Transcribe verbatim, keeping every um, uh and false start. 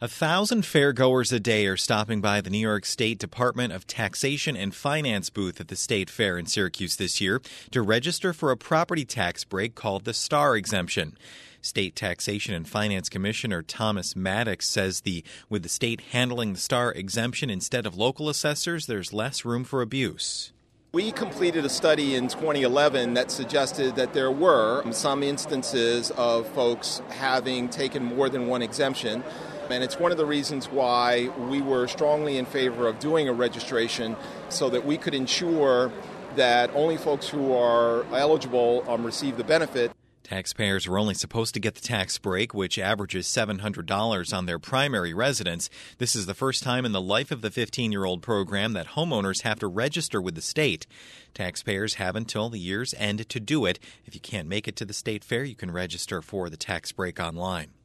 A thousand fairgoers a day are stopping by the New York State Department of Taxation and Finance booth at the State Fair in Syracuse this year to register for a property tax break called the STAR exemption. State Taxation and Finance Commissioner Thomas Maddox says the with the state handling the STAR exemption instead of local assessors, there's less room for abuse. We completed a study in twenty eleven that suggested that there were some instances of folks having taken more than one exemption. And it's one of the reasons why we were strongly in favor of doing a registration so that we could ensure that only folks who are eligible um, receive the benefit. Taxpayers are only supposed to get the tax break, which averages seven hundred dollars on their primary residence. This is the first time in the life of the fifteen-year-old program that homeowners have to register with the state. Taxpayers have until the year's end to do it. If you can't make it to the state fair, you can register for the tax break online.